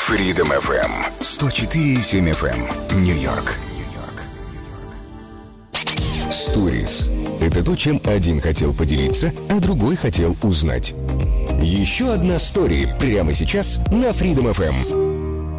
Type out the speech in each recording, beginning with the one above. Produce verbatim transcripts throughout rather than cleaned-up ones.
Freedom эф эм сто четыре и семь эф эм, Нью-Йорк. Stories – это то, чем один хотел поделиться, а другой хотел узнать. Еще одна story прямо сейчас на Freedom эф эм.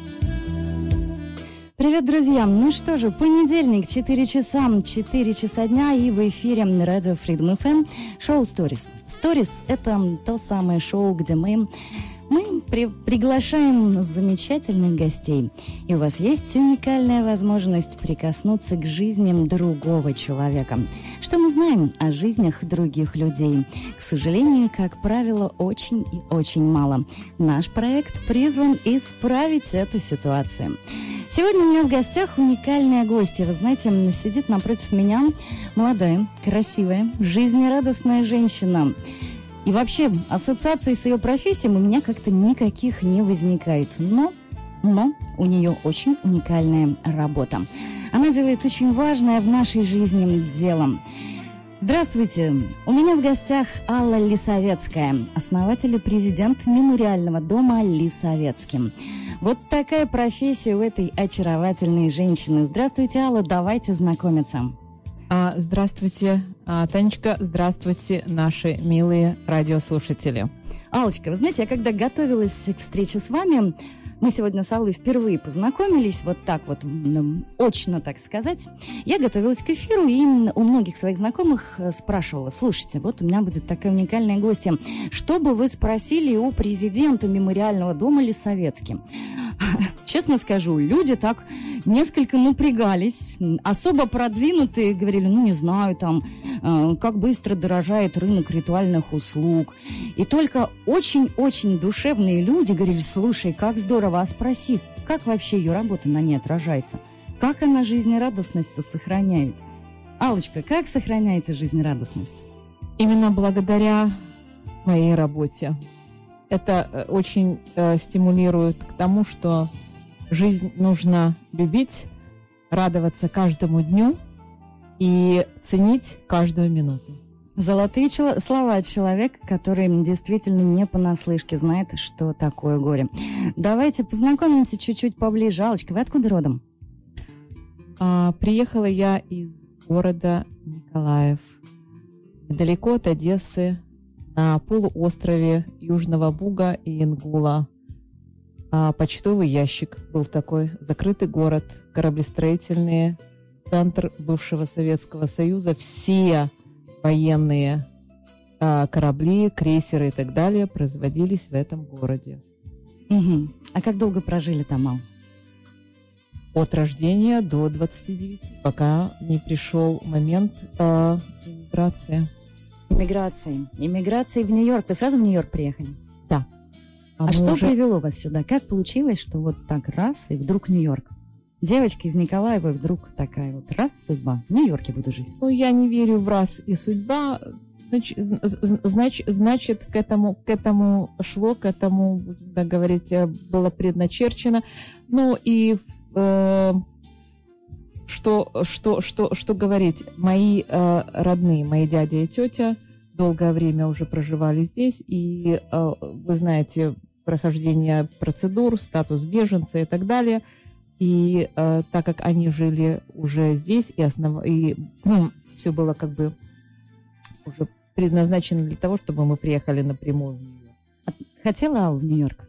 Привет, друзья! Ну что же, понедельник, четыре часа, четыре часа дня, и в эфире на радио Freedom эф эм шоу Stories. Stories – это то самое шоу, где мы... Мы при- приглашаем замечательных гостей, и у вас есть уникальная возможность прикоснуться к жизням другого человека. Что мы знаем о жизнях других людей? К сожалению, как правило, очень и очень мало. Наш проект призван исправить эту ситуацию. Сегодня у меня в гостях уникальная гостья. Вы знаете, сидит напротив меня молодая, красивая, жизнерадостная женщина. И вообще, ассоциаций с ее профессией у меня как-то никаких не возникает. Но, но у нее очень уникальная работа. Она делает очень важное в нашей жизни дело. Здравствуйте! У меня в гостях Алла Лисовецкая, основатель и президент мемориального дома Лисовецкий. Вот такая профессия у этой очаровательной женщины. Здравствуйте, Алла, давайте знакомиться. Здравствуйте, Танечка, здравствуйте, наши милые радиослушатели. Аллочка, вы знаете, я когда готовилась к встрече с вами, мы сегодня с Аллой впервые познакомились, вот так вот, очно, так сказать. Я готовилась к эфиру и у многих своих знакомых спрашивала: слушайте, вот у меня будет такая уникальная гостья, что бы вы спросили у президента мемориального дома Лисовецкий? Честно скажу, люди так несколько напрягались, особо продвинутые говорили, ну, не знаю, там, э, как быстро дорожает рынок ритуальных услуг. И только очень-очень душевные люди говорили: слушай, как здорово, а спроси, как вообще ее работа на ней отражается? Как она жизнерадостность-то сохраняет? Аллочка, как сохраняете жизнерадостность? Именно благодаря моей работе. Это очень э, стимулирует к тому, что жизнь нужно любить, радоваться каждому дню и ценить каждую минуту. Золотые чел- слова человека, который действительно не понаслышке знает, что такое горе. Давайте познакомимся чуть-чуть поближе. Аллочка, вы откуда родом? А, приехала я из города Николаев, недалеко от Одессы, на полуострове Южного Буга и Ингула. А, почтовый ящик был такой, закрытый город, кораблестроительный центр бывшего Советского Союза. Все военные а, корабли, крейсеры и так далее производились в этом городе. Угу. А как долго прожили там, Ал? От рождения до двадцати девяти, пока не пришел момент а, иммиграции. Иммиграции. Иммиграции в Нью-Йорк. Вы сразу в Нью-Йорк приехали? Да. А, а что уже... привело вас сюда? Как получилось, что вот так раз и вдруг Нью-Йорк? Девочка из Николаева, и вдруг такая вот раз судьба. В Нью-Йорке буду жить. Ну, я не верю в раз и судьба. Значит, значит, значит к, этому, к этому шло, к этому, будем так говорить, было предначерчено. Ну и э, что, что, что, что говорить? Мои э, родные, мои дядя и тетя долгое время уже проживали здесь, и э, вы знаете, прохождение процедур, статус беженца и так далее. И э, так как они жили уже здесь, и, основ... и ну, все было как бы уже предназначено для того, чтобы мы приехали напрямую в Нью-Йорк. Хотела Алла в Нью-Йорк?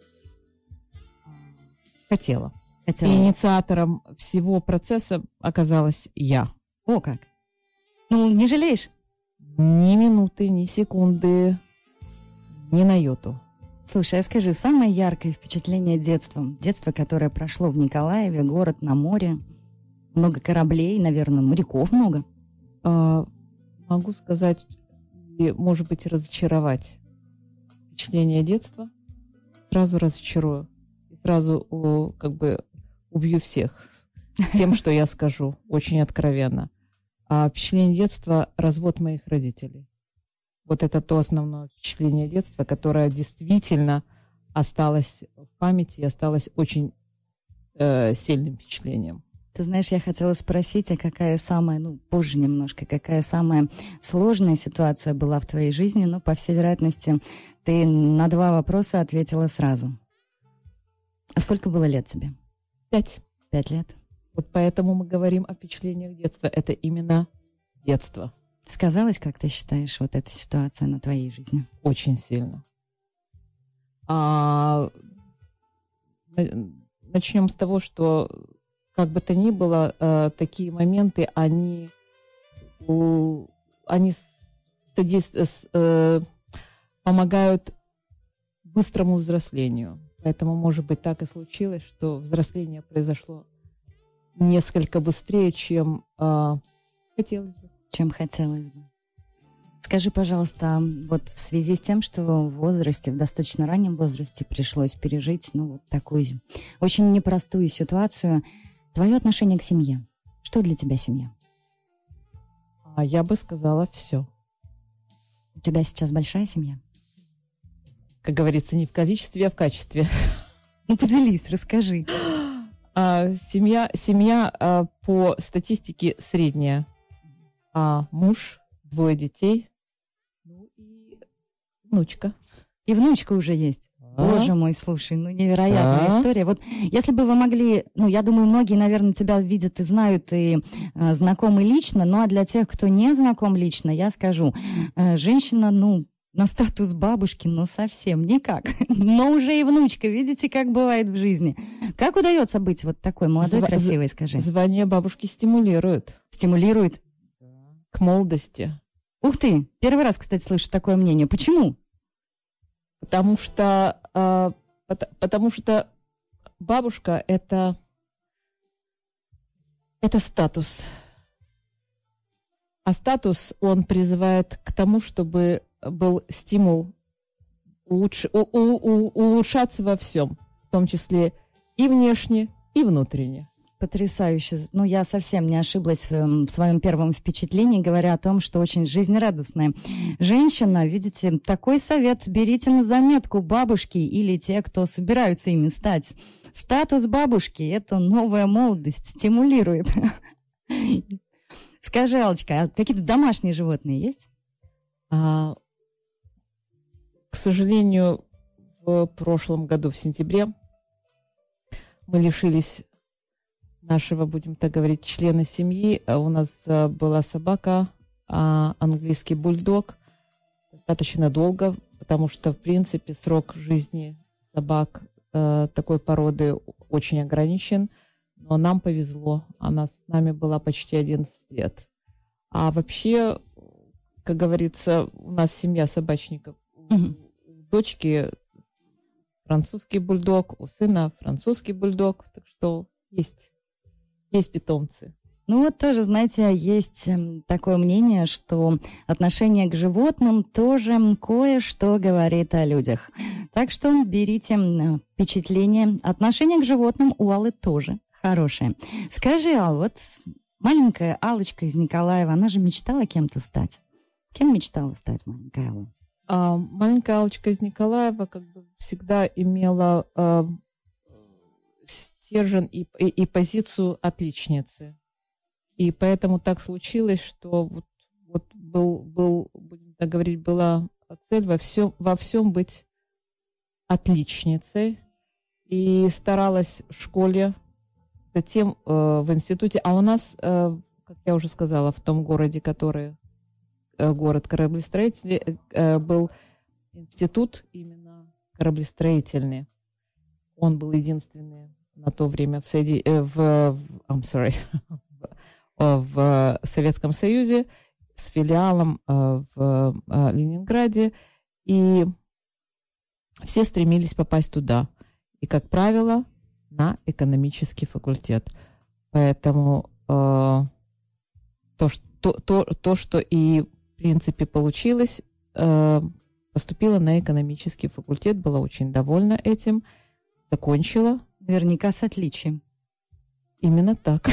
Хотела. Хотела. И инициатором всего процесса оказалась я. О, как! Ну, не жалеешь? Ни минуты, ни секунды, ни на йоту. Слушай, а скажи, самое яркое впечатление детства? Детство, которое прошло в Николаеве, город на море, много кораблей, наверное, моряков много. А, могу сказать, и, может быть, разочаровать. Впечатление детства сразу разочарую. И сразу о, как бы убью всех тем, что я скажу, очень откровенно. А впечатление детства – развод моих родителей. Вот это то основное впечатление детства, которое действительно осталось в памяти и осталось очень э, сильным впечатлением. Ты знаешь, я хотела спросить, а какая самая, ну, позже немножко, какая самая сложная ситуация была в твоей жизни, но, по всей вероятности, ты на два вопроса ответила сразу. А сколько было лет тебе? Пять. Пять лет. Вот поэтому мы говорим о впечатлениях детства. Это именно детство. Сказалось, как ты считаешь, вот эта ситуация на твоей жизни? Очень сильно. А, начнем с того, что как бы то ни было, э, такие моменты, они, у, они содейств, э, помогают быстрому взрослению. Поэтому, может быть, так и случилось, что взросление произошло несколько быстрее, чем э, хотелось бы. Чем хотелось бы. Скажи, пожалуйста, вот в связи с тем, что в возрасте, в достаточно раннем возрасте пришлось пережить, ну, вот такую очень непростую ситуацию, твое отношение к семье. Что для тебя семья? А я бы сказала все. У тебя сейчас большая семья? Как говорится, не в количестве, а в качестве. Ну, поделись, расскажи. А, семья, семья а, по статистике средняя. А муж, двое детей, ну и внучка. И внучка уже есть. А? Боже мой, слушай, ну невероятная А? история. Вот если бы вы могли, ну я думаю, многие, наверное, тебя видят и знают, и э, знакомы лично, ну а для тех, кто не знаком лично, я скажу, э, женщина, ну, на статус бабушки, но совсем никак. Но уже и внучка, видите, как бывает в жизни. Как удается быть вот такой молодой, Зва- красивой, скажи? Звание бабушки стимулирует Стимулирует. к молодости. Ух ты, первый раз, кстати, слышу такое мнение. Почему? Потому что, э, пот- потому что бабушка это, это статус. А статус, он призывает к тому, чтобы был стимул улучш... у- у- у- улучшаться во всем, в том числе и внешне, и внутренне. Потрясающе. Ну, я совсем не ошиблась в, в своем первом впечатлении, говоря о том, что очень жизнерадостная женщина. Видите, такой совет берите на заметку бабушки или те, кто собираются ими стать. Статус бабушки – это новая молодость, стимулирует. Скажи, Аллочка, а какие-то домашние животные есть? А, к сожалению, в прошлом году, в сентябре, мы лишились нашего, будем так говорить, члена семьи. У нас а, была собака, а, английский бульдог, достаточно долго, потому что, в принципе, срок жизни собак а, такой породы очень ограничен. Но нам повезло, она с нами была почти одиннадцать лет. А вообще, как говорится, у нас семья собачников. Мгм. У дочки французский бульдог, у сына французский бульдог, так что есть, есть питомцы. Ну вот тоже, знаете, есть эм, такое мнение, что отношение к животным тоже м, кое-что говорит о людях. Так что берите м, впечатление. Отношение к животным у Аллы тоже хорошее. Скажи, Ал, вот маленькая Аллочка из Николаева, она же мечтала кем-то стать. Кем мечтала стать маленькая Алла? А, маленькая Аллочка из Николаева как бы всегда имела а, стержень и, и, и позицию отличницы. И поэтому так случилось, что вот, вот был, был, будем так говорить, была цель во всем, во всем быть отличницей. И старалась в школе, затем э, в институте. А у нас, э, как я уже сказала, в том городе, который э, город кораблестроителей, э, был институт именно кораблестроительный. Он был единственный на то время в, Соеди... э, в... I'm sorry. в Советском Союзе с филиалом э, в э, Ленинграде. И все стремились попасть туда. И, как правило, на экономический факультет. Поэтому э, то, что, то, то, что и в принципе получилось, э, поступила на экономический факультет, была очень довольна этим, закончила. Наверняка с отличием. Именно так.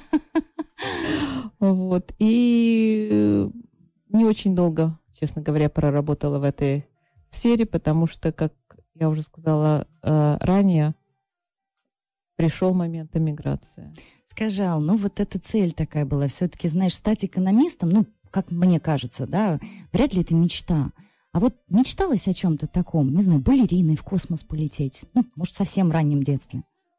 Вот. И не очень долго, честно говоря, проработала в этой сфере, потому что, как я уже сказала э, ранее, пришел момент эмиграции. Скажи, Ал, ну вот эта цель такая была, все-таки, знаешь, стать экономистом, ну, как мне кажется, да, вряд ли это мечта. А вот мечталось о чем-то таком, не знаю, балериной в космос полететь? Ну, может, совсем в раннем детстве?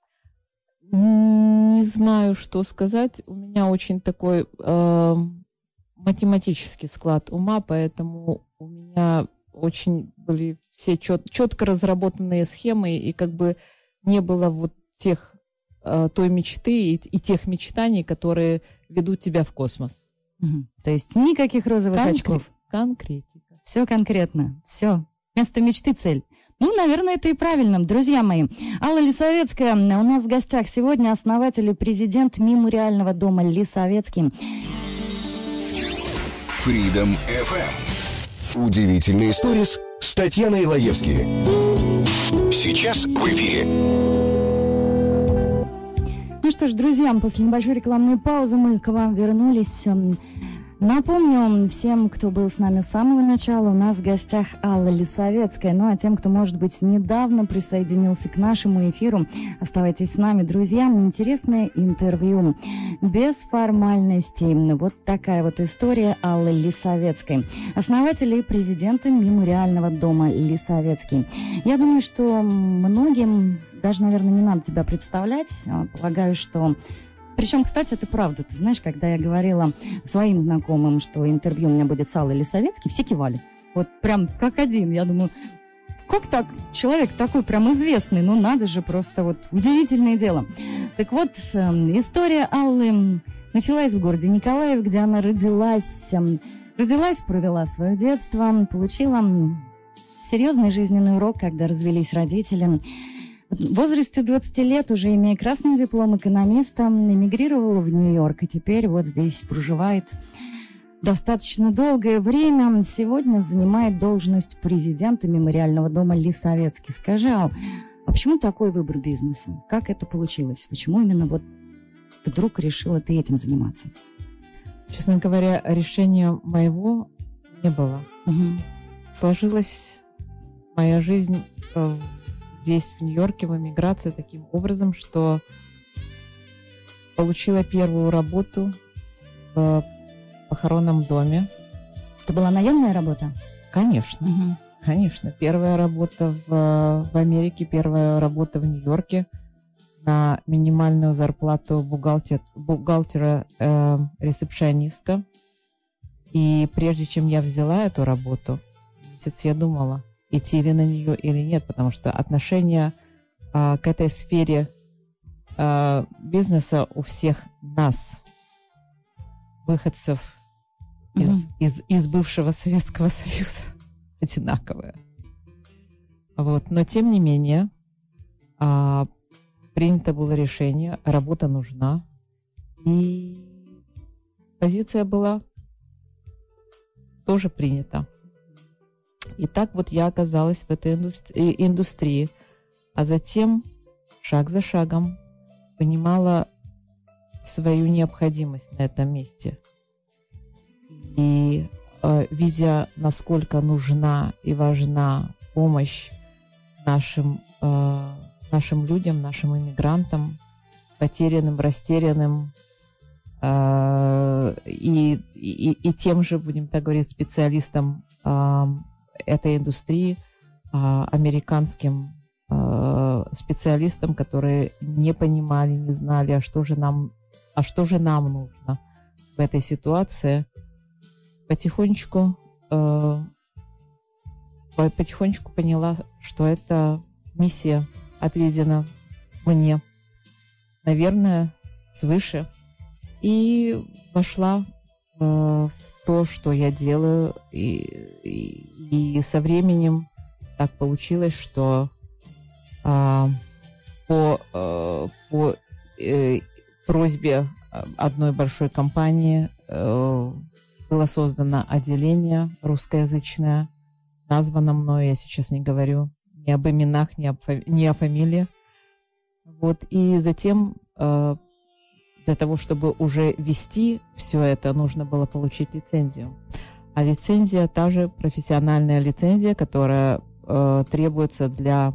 Не знаю, что сказать. У меня очень такой э, математический склад ума, поэтому у меня очень были все чет, четко разработанные схемы, и как бы не было вот тех, э, той мечты и, и тех мечтаний, которые ведут тебя в космос. Угу. То есть никаких розовых Конкре- очков? Конкретика. Все конкретно, все. Вместо мечты цель. Ну, наверное, это и правильно. Друзья мои, Алла Лисовецкая у нас в гостях сегодня, основатель и президент мемориального дома Лисовецкий. Freedom эф эм. Удивительные сторис с Татьяной Лаевски. Сейчас в эфире. Ну что ж, друзья, после небольшой рекламной паузы мы к вам вернулись. Напомню всем, кто был с нами с самого начала, у нас в гостях Алла Лисовецкая. Ну а тем, кто, может быть, недавно присоединился к нашему эфиру, оставайтесь с нами, друзья. Интересное интервью, без формальностей. Вот такая вот история Аллы Лисовецкой, основателя и президента мемориального дома Лисовецкий. Я думаю, что многим даже, наверное, не надо тебя представлять. Полагаю, что... Причем, кстати, это правда. Ты знаешь, когда я говорила своим знакомым, что интервью у меня будет с Аллой Лисовецкой, все кивали. Вот прям как один. Я думаю, как так? Человек такой прям известный. Ну, надо же, просто вот удивительное дело. Так вот, история Аллы началась в городе Николаев, где она родилась. Родилась, провела свое детство, получила серьезный жизненный урок, когда развелись родители. В возрасте двадцати лет, уже имея красный диплом экономиста, эмигрировала в Нью-Йорк, и теперь вот здесь проживает достаточно долгое время. Сегодня занимает должность президента мемориального дома Лисовецкий. Скажи, Ал, а почему такой выбор бизнеса? Как это получилось? Почему именно вот вдруг решила ты этим заниматься? Честно говоря, решения моего не было. Угу. Сложилась моя жизнь в здесь, в Нью-Йорке, в эмиграции, таким образом, что получила первую работу в похоронном доме. Это была наемная работа? Конечно, угу. конечно. Первая работа в, в Америке, первая работа в Нью-Йорке на минимальную зарплату бухгалтер, бухгалтера, э, ресепшиониста. И прежде чем я взяла эту работу, месяц я думала, идти ли на нее или нет, потому что отношение а, к этой сфере а, бизнеса у всех нас, выходцев из, mm-hmm. из, из бывшего Советского Союза, одинаковое. Вот. Но тем не менее, а, принято было решение, работа нужна, и позиция была тоже принята. И так вот я оказалась в этой индустри- индустрии, а затем шаг за шагом понимала свою необходимость на этом месте. И э, видя, насколько нужна и важна помощь нашим, э, нашим людям, нашим иммигрантам, потерянным, растерянным, э, и, и, и тем же, будем так говорить, специалистам э, этой индустрии, а, американским а, специалистам, которые не понимали, не знали, а что же нам, а что же нам нужно в этой ситуации. Потихонечку, а, потихонечку поняла, что эта миссия отведена мне, наверное, свыше, и вошла а, в то, что я делаю, и, и, и со временем так получилось, что а, по, а, по э, просьбе одной большой компании э, было создано отделение русскоязычное, названо мной, я сейчас не говорю ни об именах, ни, об, ни о фамилии. Вот, и затем э, для того, чтобы уже вести все это, нужно было получить лицензию. А лицензия, та же профессиональная лицензия, которая э, требуется для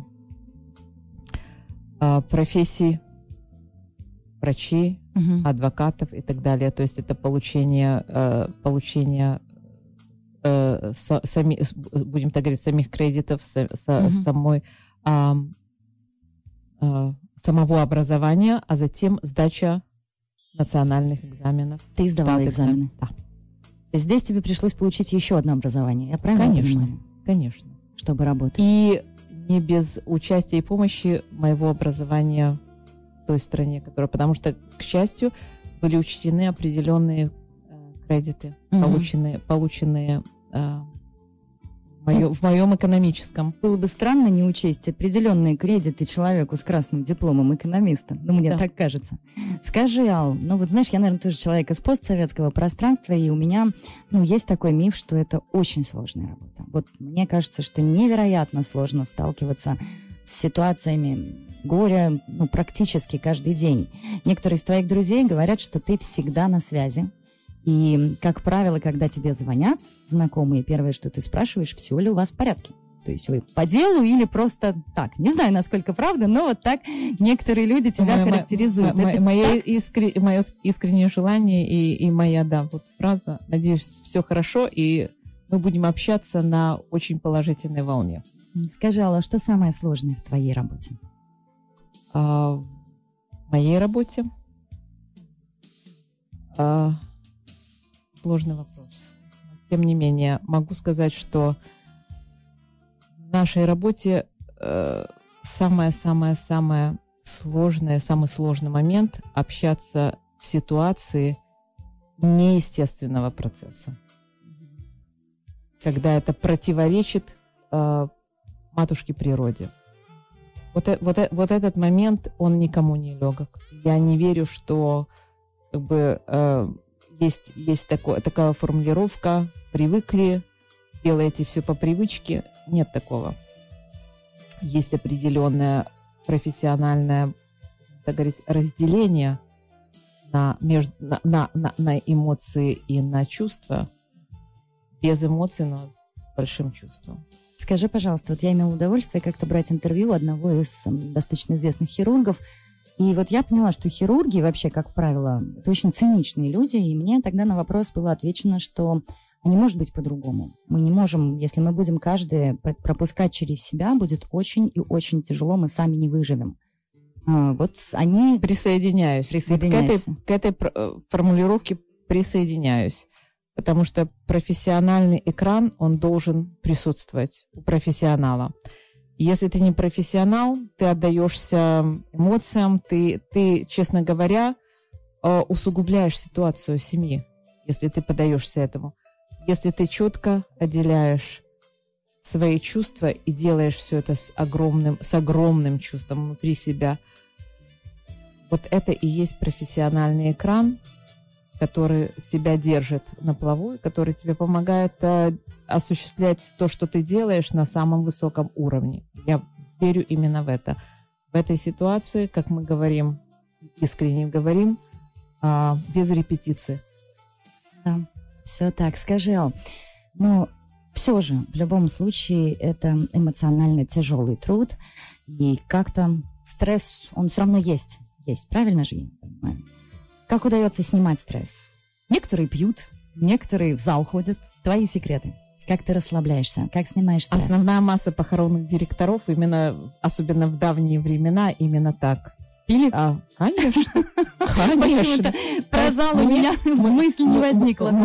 э, профессий врачей, uh-huh. адвокатов и так далее. То есть это получение, э, получение э, со, сами, будем так говорить, самих кредитов, со, со, mm-hmm. самой, э, э, самого образования, а затем сдача национальных экзаменов. Ты сдавала экзамены? Да. То есть здесь тебе пришлось получить еще одно образование, я правильно конечно, понимаю? Конечно. Чтобы работать. И не без участия и помощи моего образования в той стране, которая... Потому что, к счастью, были учтены определенные э, кредиты, mm-hmm. полученные, полученные э, в, моё, в моем экономическом. Было бы странно не учесть определенные кредиты человеку с красным дипломом экономиста. Ну, мне да. так кажется. Скажи, Ал, ну вот знаешь, я, наверное, тоже человек из постсоветского пространства, и у меня, ну, есть такой миф, что это очень сложная работа. Вот мне кажется, что невероятно сложно сталкиваться с ситуациями горя, ну, практически каждый день. Некоторые из твоих друзей говорят, что ты всегда на связи. И, как правило, когда тебе звонят знакомые, первое, что ты спрашиваешь, все ли у вас в порядке. То есть вы по делу или просто так. Не знаю, насколько правда, но вот так некоторые люди тебя моя, характеризуют. Моя, мое, искре, мое искреннее желание и, и моя, да, вот фраза. Надеюсь, все хорошо, и мы будем общаться на очень положительной волне. Скажи, Алла, что самое сложное в твоей работе? А, в моей работе? А, сложный вопрос. Тем не менее, могу сказать, что в нашей работе э, самое-самое-самое сложное, самый сложный момент – общаться в ситуации неестественного процесса. Когда это противоречит э, матушке природе. Вот, вот, вот этот момент, он никому не легок. Я не верю, что как бы, э, есть, есть такое, такая формулировка «привыкли, делаете все по привычке». Нет такого. Есть определенное профессиональное, так говорить, разделение на, между, на, на, на, на эмоции и на чувства. Без эмоций, но с большим чувством. Скажи, пожалуйста, вот я имела удовольствие как-то брать интервью одного из достаточно известных хирургов, и вот я поняла, что хирурги вообще, как правило, это очень циничные люди, и мне тогда на вопрос было отвечено, что а не может быть по-другому. Мы не можем, если мы будем каждый пропускать через себя, будет очень и очень тяжело, мы сами не выживем. А, вот они... Присоединяюсь. Присоединяюсь. К этой, к этой формулировке присоединяюсь. Потому что профессиональный экран, он должен присутствовать у профессионала. Если ты не профессионал, ты отдаешься эмоциям, ты, ты, честно говоря, усугубляешь ситуацию семьи, если ты поддаешься этому. Если ты четко отделяешь свои чувства и делаешь все это с огромным, с огромным чувством внутри себя, вот это и есть профессиональный экран, который тебя держит на плаву, который тебе помогает э, осуществлять то, что ты делаешь на самом высоком уровне. Я верю именно в это. В этой ситуации, как мы говорим, искренне говорим, э, без репетиции. Да, все так. Скажи, Ал, но все же, в любом случае, это эмоционально тяжелый труд, и как-то стресс, он все равно есть. Есть, правильно же я понимаю? Как удается снимать стресс? Некоторые пьют, некоторые в зал ходят. Твои секреты. Как ты расслабляешься? Как снимаешь стресс? Основная масса похоронных директоров, именно, особенно в давние времена, именно так. Пили? А, конечно. Конечно. Про зал у меня мысль не возникла.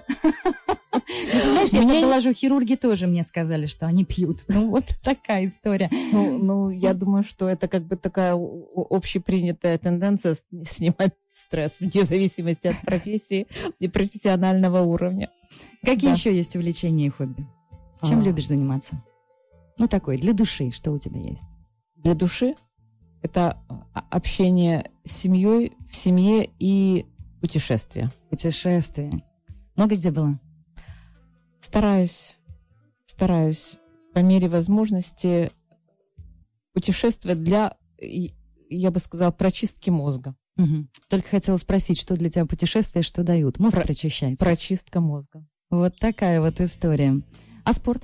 Ну, ты знаешь, я тебе доложу, хирурги тоже мне сказали, что они пьют. Ну, вот такая история. Ну, ну, я думаю, что это как бы такая общепринятая тенденция снимать стресс вне зависимости от профессии и профессионального уровня. Какие да. еще есть увлечения и хобби? Чем а. любишь заниматься? Ну, такой, для души, что у тебя есть? Для души? Это общение с семьей, в семье и путешествия. Путешествия. Много где было? Стараюсь, стараюсь по мере возможности путешествовать для, я бы сказала, прочистки мозга. Угу. Только хотела спросить, что для тебя путешествия, что дают? Мозг Про- прочищается? Прочистка мозга. Вот такая вот история. А спорт?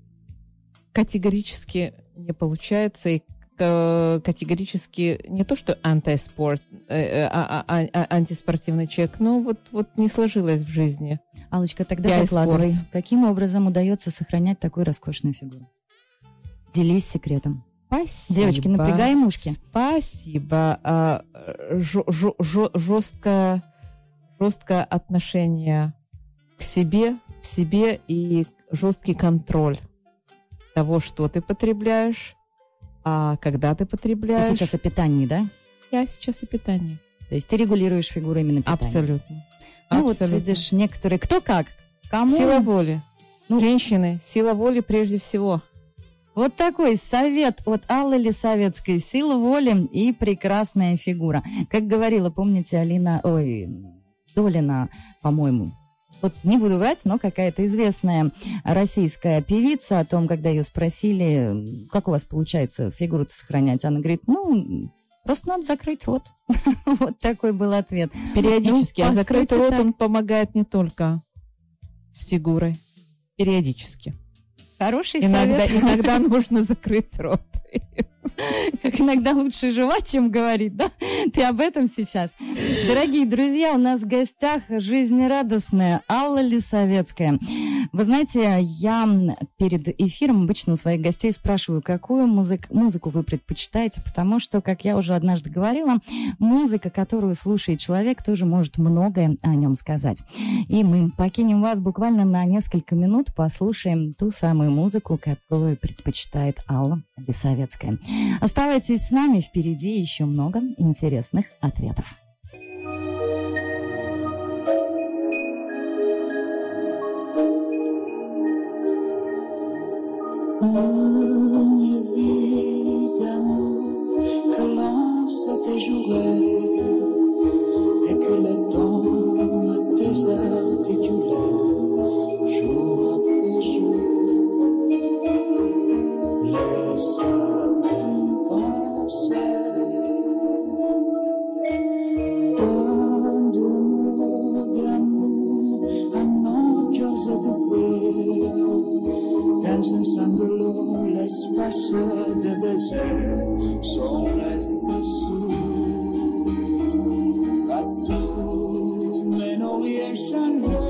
Категорически не получается, и категорически не то, что антиспорт, э, а, а, а, антиспортивный человек, но вот, вот не сложилось в жизни. Аллочка, тогда Я докладывай, эскорт. каким образом удается сохранять такую роскошную фигуру? Делись секретом. Спасибо. Девочки, напрягаем ушки. Спасибо. А, жё- жё- жё- жесткое, жесткое отношение к себе, в себе и жесткий контроль того, что ты потребляешь, а когда ты Ты потребляешь. сейчас о питании, да? Я сейчас о питании. То есть ты регулируешь фигуру именно питания. Абсолютно. Ну Абсолютно. вот видишь, некоторые, кто как, кому. Сила воли. Ну- Женщины, сила воли прежде всего. Вот такой совет от Аллы Лисовецкой. Сила воли и прекрасная фигура. Как говорила, помните, Алина, ой, Долина, по-моему, вот не буду врать, но какая-то известная российская певица, о том, когда ее спросили, как у вас получается фигуру-то сохранять, она говорит, ну, просто надо закрыть рот. Вот такой был ответ. Периодически. Ну, а по закрыть сути, рот, так. он помогает не только с фигурой. Периодически. Хороший Иногда, совет. иногда нужно закрыть рот. Как иногда лучше жевать, чем говорить, да? Ты об этом сейчас. Дорогие друзья, у нас в гостях жизнерадостная Алла Лисовецкая. Вы знаете, я перед эфиром обычно у своих гостей спрашиваю, какую музык, музыку вы предпочитаете, потому что, как я уже однажды говорила, музыка, которую слушает человек, тоже может многое о нем сказать. И мы покинем вас буквально на несколько минут, послушаем ту самую музыку, которую предпочитает Алла Лисовецкая. Оставайтесь с нами, впереди еще много интересных ответов. Une vie d'amour que l'on s'était juré et que le temps a désarticulé jour après jour. Laisse-moi penser. Tant de mots d'amour à nos cœurs étouffés. Dans un sanglot, l'espace de baiser son espace à tout, mais non rien changé.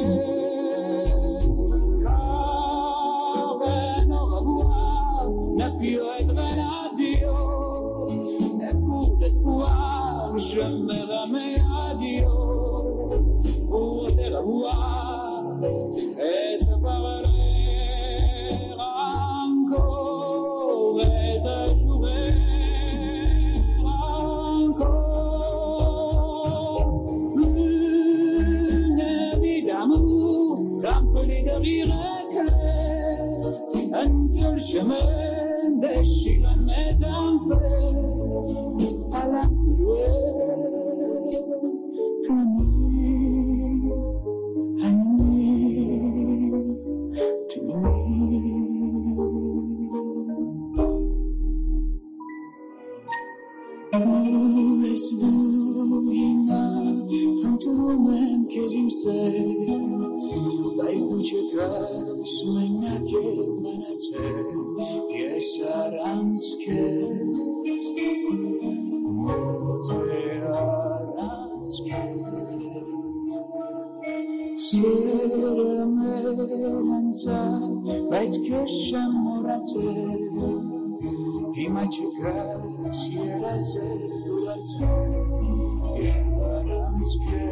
Car un au revoir n'a pu être un adieu. Et pour l'espoir, je me remets à Dieu pour te revoir et te parler. Un seul chemin déchire mes enfers à la nuit, la nuit, la nuit, de nuit. Oh, laisse-nous tanto même che si sei, dai duce che smenia che menase, che saranske, mote aranske. Sere meranza, vezi che sciamoraze, ima ce că si era se studarse, che aranske.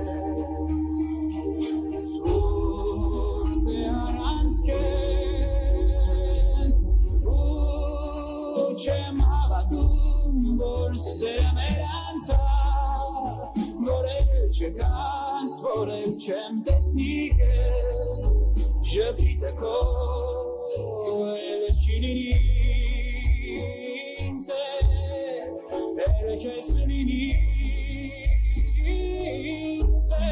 Vorem ce-mi desniches, je vite co ele cininințe, ele ce sunințe.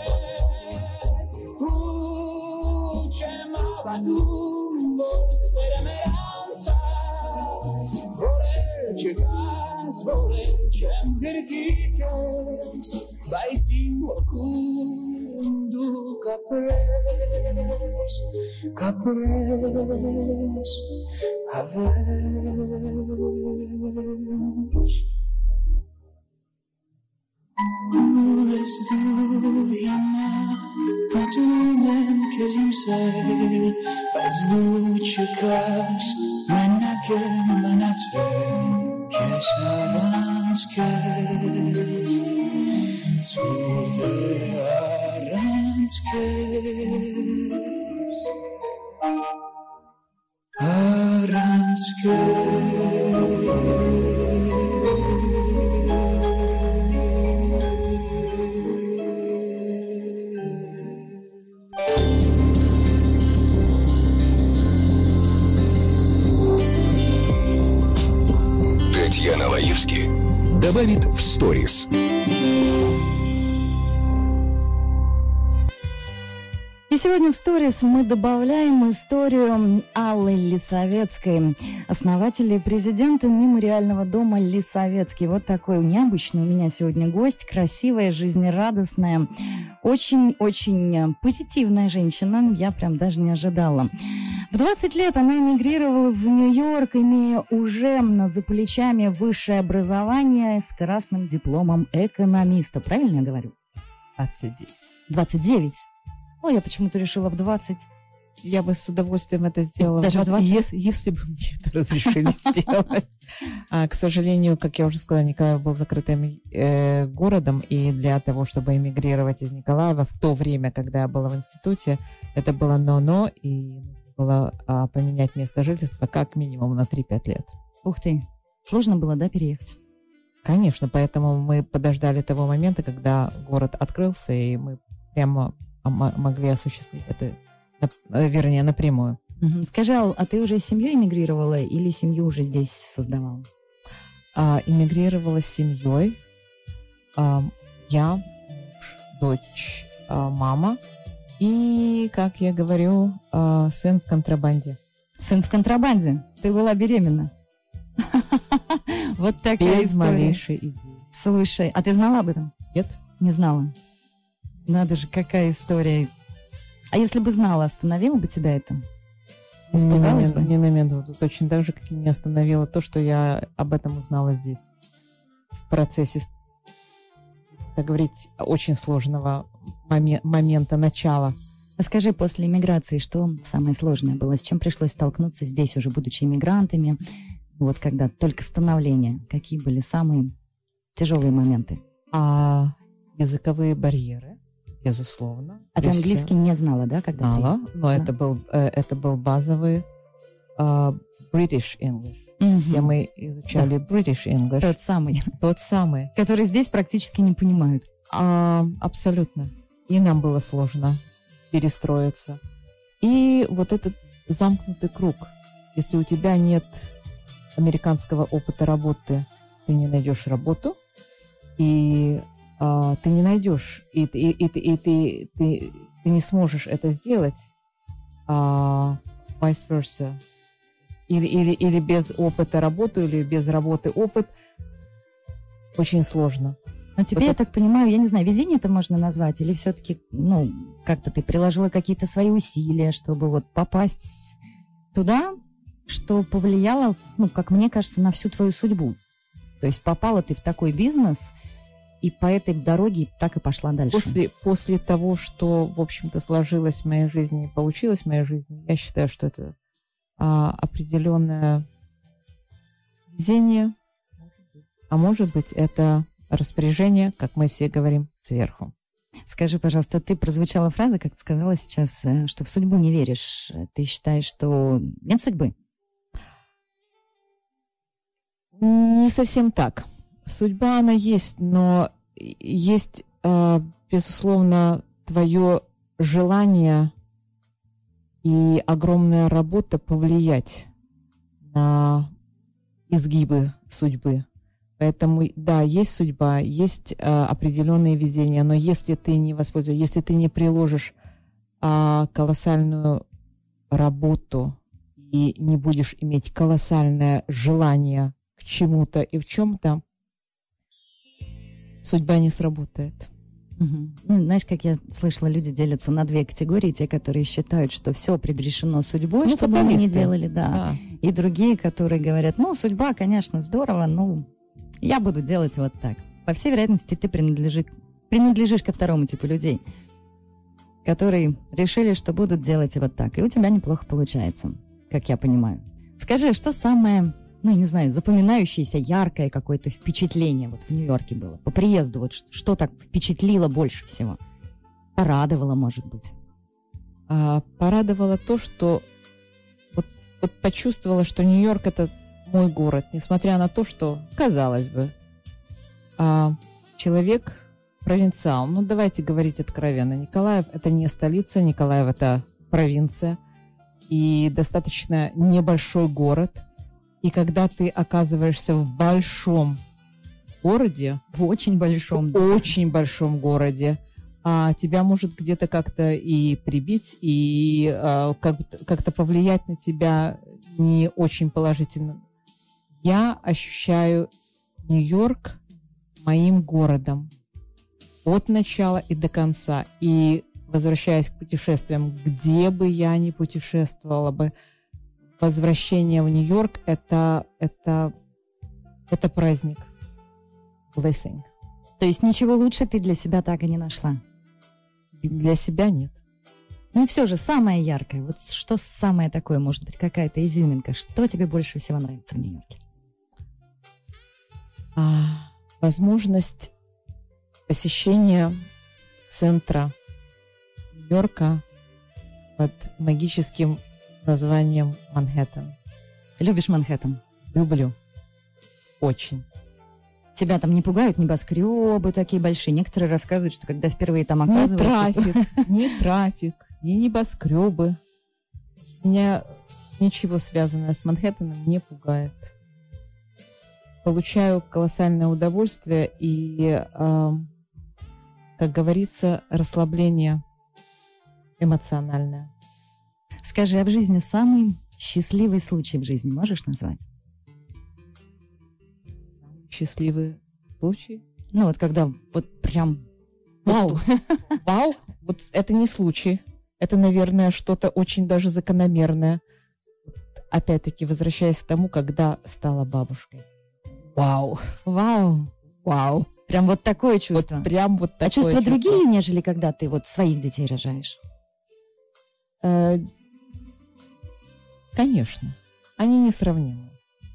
U ce m-a batut borse de meranța, vorem ce cas, vorem ce-mi gârchiches, vai singur cundu capres, capres, aveți. Ures du iama, pentru mine zimser, bazduce cas, menake menatve, kes aranskes, zwirte aranskes, aranskes. Татьяна Лаевски добавит в сторис. И сегодня в сторис мы добавляем историю Аллы Лисовецкой, основателя и президента мемориального дома Лисовецкий. Вот такой необычный у меня сегодня гость, красивая, жизнерадостная, очень-очень позитивная женщина. Я прям даже не ожидала. В двадцать лет она эмигрировала в Нью-Йорк, имея уже за плечами высшее образование с красным дипломом экономиста. Правильно я говорю? двадцать девять. двадцать девять? Ой, я почему-то решила в двадцать. Я бы с удовольствием это сделала. Даже в двадцать? Если, если бы мне это разрешили сделать. А, к сожалению, как я уже сказала, Николаев был закрытым э, городом, и для того, чтобы эмигрировать из Николаева в то время, когда я была в институте, это было но-но, и было а, поменять место жительства как минимум на три-пять лет. Ух ты, сложно было, да, переехать? Конечно, поэтому мы подождали того момента, когда город открылся, и мы прямо могли осуществить это, вернее, напрямую. Угу. Скажи, Ал, а ты уже с семьей эмигрировала или семью уже здесь создавала? А, эмигрировала с семьей. А, я, муж, дочь, а, мама и, как я говорю, а, сын в контрабанде. Сын в контрабанде? Ты была беременна? Вот такая история. Без малейшей идеи. Слушай, а ты знала об этом? Нет. Не знала. Надо же, какая история. А если бы знала, остановила бы тебя это? Испугалась бы? Не на минуту. Точно так же, как и не остановило то, что я об этом узнала здесь. В процессе, так говорить, очень сложного моме- момента, начала. А скажи, после иммиграции, что самое сложное было? С чем пришлось столкнуться здесь, уже будучи иммигрантами? Вот когда только становление. Какие были самые тяжелые моменты? А языковые барьеры. Безусловно. А ты английский не знала, да, когда знала, приехала? но это был, это был базовый uh, British English. Mm-hmm. Все мы изучали да. British English. Тот самый. Тот самый. Который здесь практически не понимают. А, абсолютно. И нам было сложно перестроиться. И вот этот замкнутый круг. Если у тебя нет американского опыта работы, ты не найдешь работу. И Uh, ты не найдешь, и, и, и, и ты, ты, ты не сможешь это сделать, uh, vice versa. Или, или, или без опыта работу, или без работы опыт. Очень сложно. Но тебе, вот я это... так понимаю, я не знаю, везение это можно назвать, или все-таки, ну, как-то ты приложила какие-то свои усилия, чтобы вот попасть туда, что повлияло, ну, как мне кажется, на всю твою судьбу. То есть попала ты в такой бизнес, и по этой дороге так и пошла дальше. После, после того, что, в общем-то, сложилось в моей жизни, получилось в моей жизни, я считаю, что это а, определенное везение, а может быть, это распоряжение, как мы все говорим, сверху. Скажи, пожалуйста, ты прозвучала фраза, как ты сказала сейчас, что в судьбу не веришь. Ты считаешь, что нет судьбы? Не совсем так. Судьба, она есть, но есть, э, безусловно, твое желание и огромная работа повлиять на изгибы судьбы. Поэтому, да, есть судьба, есть э, определенные везения, но если ты не воспользуешься, если ты не приложишь э, колоссальную работу и не будешь иметь колоссальное желание к чему-то и в чем-то, судьба не сработает. Угу. Ну, знаешь, как я слышала, люди делятся на две категории. Те, которые считают, что все предрешено судьбой, ну, что бы мы ни делали, да. да. И другие, которые говорят, ну, судьба, конечно, здорово, ну, я буду делать вот так. По всей вероятности, ты принадлежишь, принадлежишь ко второму типу людей. которые решили, что будут делать вот так. И у тебя неплохо получается, как я понимаю. Скажи, что самое, ну, не знаю, запоминающееся, яркое какое-то впечатление вот в Нью-Йорке было? По приезду, вот что, что так впечатлило больше всего? Порадовало, может быть? А, порадовало то, что вот, вот почувствовала, что Нью-Йорк — это мой город, несмотря на то, что, казалось бы, а, человек провинциал. Ну, давайте говорить откровенно. Николаев — это не столица, Николаев — это провинция и достаточно небольшой город. И когда ты оказываешься в большом городе, В очень большом. в очень большом городе, а тебя может где-то как-то и прибить, и а, как, как-то повлиять на тебя не очень положительно. Я ощущаю Нью-Йорк моим городом от начала и до конца. И возвращаясь к путешествиям, где бы я ни путешествовала бы, возвращение в Нью-Йорк — это, это, это праздник. Blessing. То есть ничего лучше ты для себя так и не нашла? Для себя нет. Ну и все же самое яркое. Вот что самое такое, может быть, какая-то изюминка? Что тебе больше всего нравится в Нью-Йорке? А, возможность посещения центра Нью-Йорка под магическим названием Манхэттен. Ты любишь Манхэттен? Люблю. Очень. Тебя там не пугают небоскребы такие большие? Некоторые рассказывают, что когда впервые там Не оказываются... трафик, не трафик, не небоскребы. Меня ничего, связанное с Манхэттеном, не пугает. Получаю колоссальное удовольствие и, э, как говорится, расслабление эмоциональное. Скажи, а в жизни самый счастливый случай в жизни можешь назвать? Счастливый случай. Ну вот когда вот прям... Вау! Вау! Вот это не случай. Это, наверное, что-то очень даже закономерное. Опять-таки, возвращаясь к тому, когда стала бабушкой. Вау! Вау! Вау! Прям вот такое чувство. Вот прям вот такое а чувства чувство. другие, нежели когда ты вот своих детей рожаешь? Э, конечно. Они несравнимы.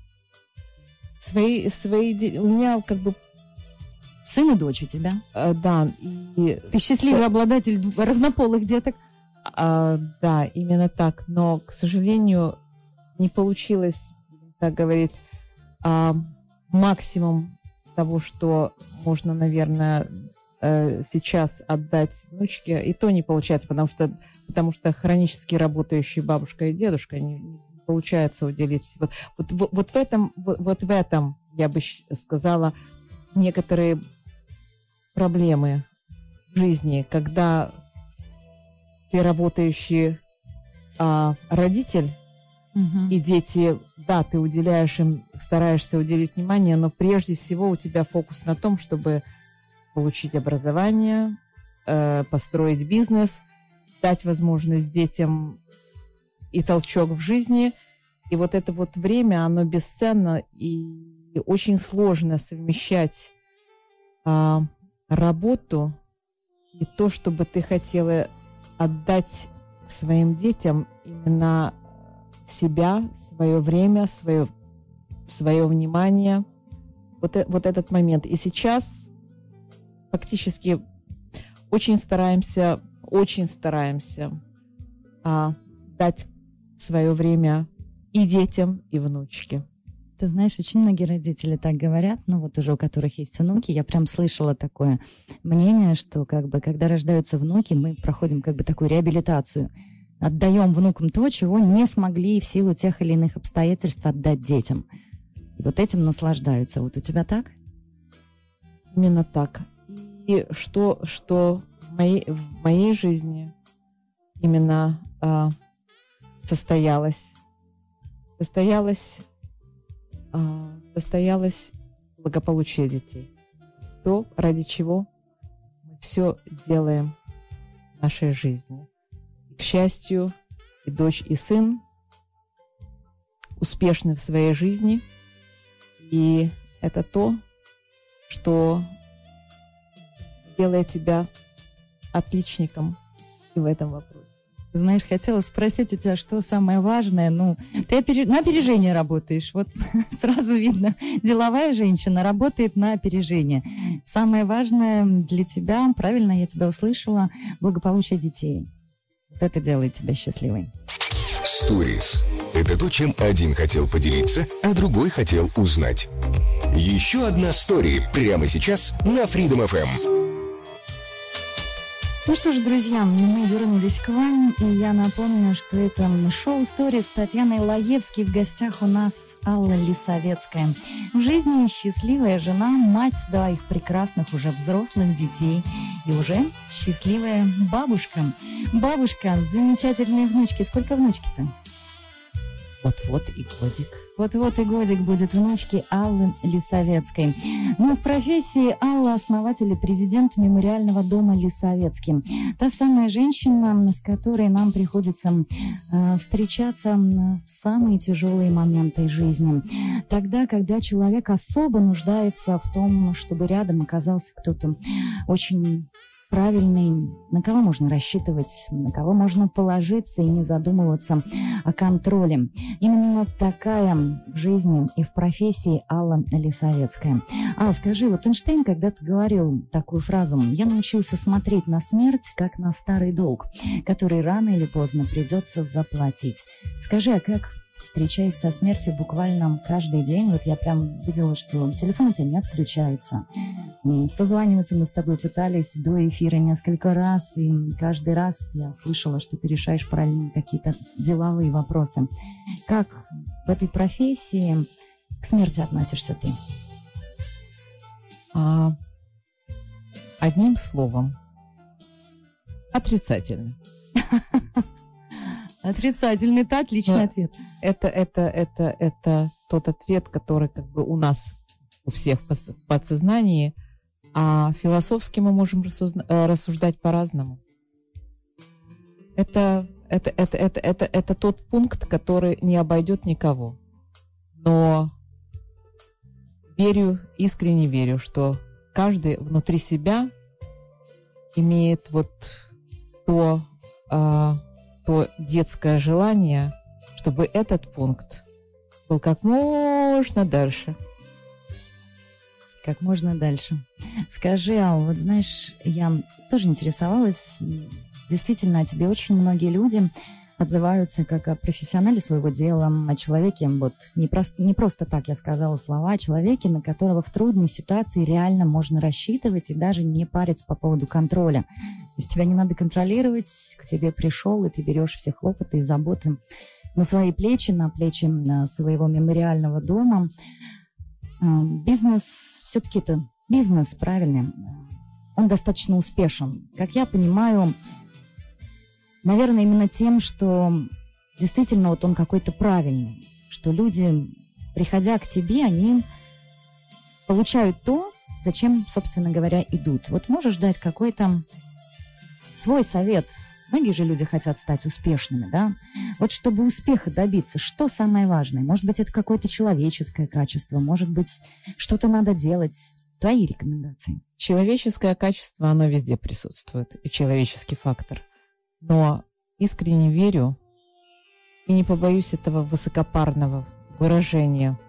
Свои, свои, де- у меня как бы, Сын и дочь у тебя. э, да, и, Ты счастливый обладатель ду- разнополых деток. а, да, именно так. Но, к сожалению, не получилось, будем так говорить, а, максимум того, что можно, наверное, э, сейчас отдать внучке, и то не получается, потому что, потому что хронически работающие бабушка и дедушка не, не получается уделить всего. Вот, вот, вот в этом, вот, вот в этом, я бы щ- сказала, некоторые проблемы в жизни, когда ты работающий а, родитель, и дети, да, ты уделяешь им, стараешься уделить внимание, но прежде всего у тебя фокус на том, чтобы получить образование, э, построить бизнес, дать возможность детям и толчок в жизни. И вот это вот время, оно бесценно, и очень сложно совмещать э, работу и то, чтобы ты хотела отдать своим детям именно себя, свое время, свое, свое внимание, вот, э, вот этот момент. И сейчас фактически очень стараемся, очень стараемся а, дать свое время и детям, и внучке. Ты знаешь, очень многие родители так говорят, ну вот уже у которых есть внуки, я прям слышала такое мнение, что как бы когда рождаются внуки, мы проходим как бы такую реабилитацию. Отдаем внукам то, чего не смогли в силу тех или иных обстоятельств отдать детям. И вот этим наслаждаются. Вот у тебя так? Именно так. И что, что в, моей, в моей жизни именно а, состоялось? Состоялось, а, состоялось благополучие детей. То, ради чего мы все делаем в нашей жизни. К счастью, и дочь, и сын успешны в своей жизни. И это то, что делает тебя отличником и в этом вопросе. Знаешь, хотела спросить у тебя, что самое важное. Ну, ты опер... на опережение работаешь. Вот сразу видно, деловая женщина работает на опережение. Самое важное для тебя, правильно я тебя услышала, благополучие детей. Вот это делает тебя счастливой. Stories – это то, чем один хотел поделиться, а другой хотел узнать. Еще одна story прямо сейчас на Freedom эф эм. Ну что ж, друзья, мы вернулись к вам, и я напомню, что это шоу «Stories» с Татьяной Лаевской. В гостях у нас Алла Лисовецкая. В жизни счастливая жена, мать двоих прекрасных уже взрослых детей и уже счастливая бабушка. Бабушка, замечательные внучки. Сколько внучки-то? Вот-вот и годик. Вот-вот и годик будет внучки Аллы Лисовецкой. Ну, в профессии Алла основатель и президент мемориального дома Лисовецкий. Та самая женщина, с которой нам приходится э, встречаться в самые тяжелые моменты жизни. Тогда, когда человек особо нуждается в том, чтобы рядом оказался кто-то очень правильный, на кого можно рассчитывать, на кого можно положиться и не задумываться о контроле. Именно такая в жизни и в профессии Алла Лисовецкая. Алла, скажи, вот Эйнштейн когда-то говорил такую фразу: «Я научился смотреть на смерть, как на старый долг, который рано или поздно придется заплатить». Скажи, а как, встречаясь со смертью буквально каждый день, вот я прям видела, что телефон у тебя не отключается. Созваниваться мы с тобой пытались до эфира несколько раз, и каждый раз я слышала, что ты решаешь параллельно какие-то деловые вопросы. Как в этой профессии к смерти относишься ты? А, одним словом, отрицательно. Отрицательный, это отличный ответ. Это, это, это, это тот ответ, который как бы у нас, у всех в подсознании, а философски мы можем рассуждать по-разному. Это, это, это, это, это, это тот пункт, который не обойдет никого. Но верю, искренне верю, что каждый внутри себя имеет вот то... то детское желание, чтобы этот пункт был как можно дальше. Как можно дальше. Скажи, Ал, вот знаешь, я тоже интересовалась, действительно, о тебе очень многие люди отзываются как о профессионале своего дела, о человеке, вот не просто, не просто так я сказала слова, о человеке, на которого в трудной ситуации реально можно рассчитывать и даже не париться по поводу контроля. То есть тебя не надо контролировать, к тебе пришел, и ты берешь все хлопоты и заботы на свои плечи, на плечи на своего мемориального дома. Бизнес, все-таки это бизнес, правильно, он достаточно успешен. Как я понимаю, наверное, именно тем, что действительно вот он какой-то правильный, что люди, приходя к тебе, они получают то, зачем, собственно говоря, идут. Вот можешь дать какой-то свой совет? Многие же люди хотят стать успешными, да? Вот чтобы успеха добиться, что самое важное? Может быть, это какое-то человеческое качество, может быть, что-то надо делать. Твои рекомендации. Человеческое качество, оно везде присутствует, и человеческий фактор. Но искренне верю и не побоюсь этого высокопарного выражения,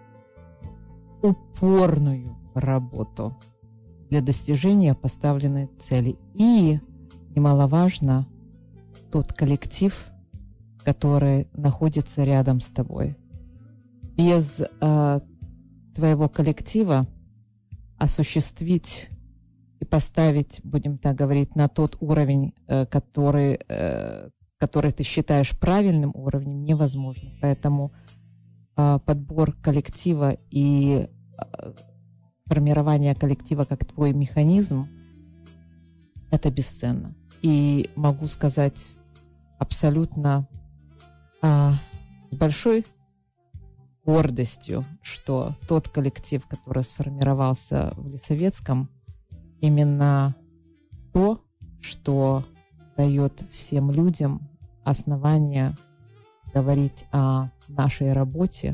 упорную работу для достижения поставленной цели. И, немаловажно, тот коллектив, который находится рядом с тобой. Без э, твоего коллектива осуществить и поставить, будем так говорить, на тот уровень, э, который, э, который ты считаешь правильным уровнем, невозможно. Поэтому э, подбор коллектива и э, формирование коллектива как твой механизм – это бесценно. И могу сказать абсолютно э, с большой гордостью, что тот коллектив, который сформировался в Лисовецком, именно то, что дает всем людям основание говорить о нашей работе,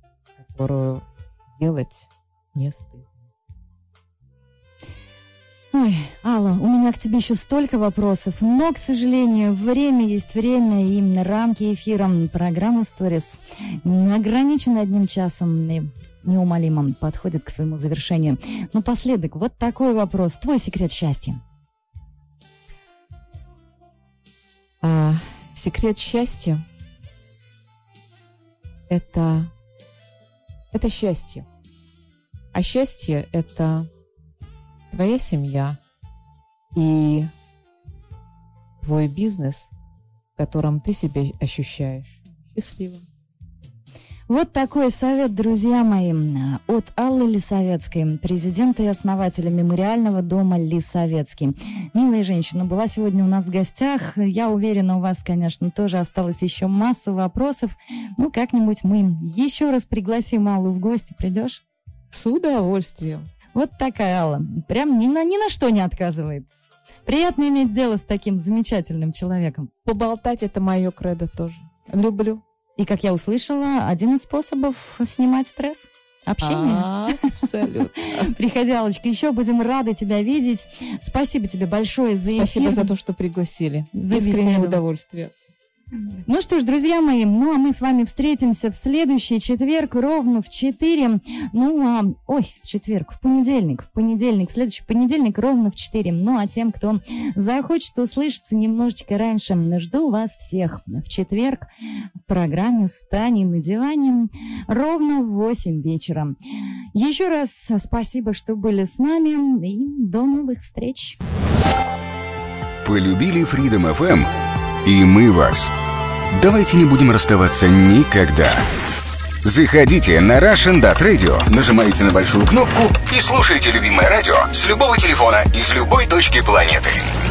которую делать не стыдно. Ой, Алла, у меня к тебе еще столько вопросов, но, к сожалению, время есть время, и рамки эфира программы «Сторис» ограничены одним часом и неумолимо подходит к своему завершению. Напоследок, вот такой вопрос. Твой секрет счастья? А, секрет счастья – это, это счастье. А счастье – это твоя семья и твой бизнес, в котором ты себя ощущаешь счастливым. Вот такой совет, друзья мои, от Аллы Лисовецкой, президента и основателя мемориального дома Лисовецкий. Милая женщина была сегодня у нас в гостях. Я уверена, у вас, конечно, тоже осталось еще масса вопросов. Ну, как-нибудь мы еще раз пригласим Аллу в гости. Придешь? С удовольствием. Вот такая Алла. Прям ни на, ни на что не отказывает. Приятно иметь дело с таким замечательным человеком. Поболтать – это мое кредо тоже. Люблю. И, как я услышала, один из способов снимать стресс – общение. Абсолютно. Приходи, Аллочка, еще будем рады тебя видеть. Спасибо тебе большое за эфир. Спасибо за то, что пригласили. За Искреннее беседу. удовольствие. Ну что ж, друзья мои, ну а мы с вами встретимся в следующий четверг ровно в четыре. Ну а, ой, в четверг, в понедельник, в понедельник, в следующий понедельник ровно в четыре. Ну а тем, кто захочет услышаться немножечко раньше, жду вас всех в четверг в программе «Стань на диване» ровно в восемь вечера. Еще раз спасибо, что были с нами, и до новых встреч. Полюбили Freedom эф эм, и мы вас. Давайте не будем расставаться никогда. Заходите на Russian dot radio, нажимаете на большую кнопку и слушайте любимое радио с любого телефона из любой точки планеты.